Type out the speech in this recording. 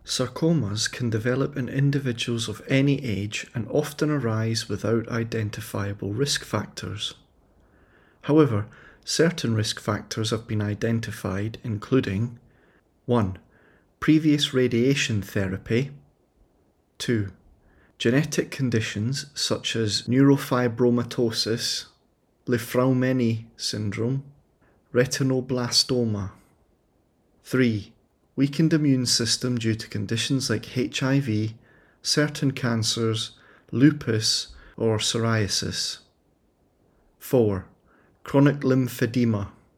Sarcomas can develop in individuals of any age and often arise without identifiable risk factors. However, certain risk factors have been identified, including 1. Previous radiation therapy. 2. Genetic conditions such as neurofibromatosis, Li-Fraumeni syndrome, retinoblastoma. 3. Weakened immune system due to conditions like HIV, certain cancers, lupus, or psoriasis. 4. Chronic lymphedema.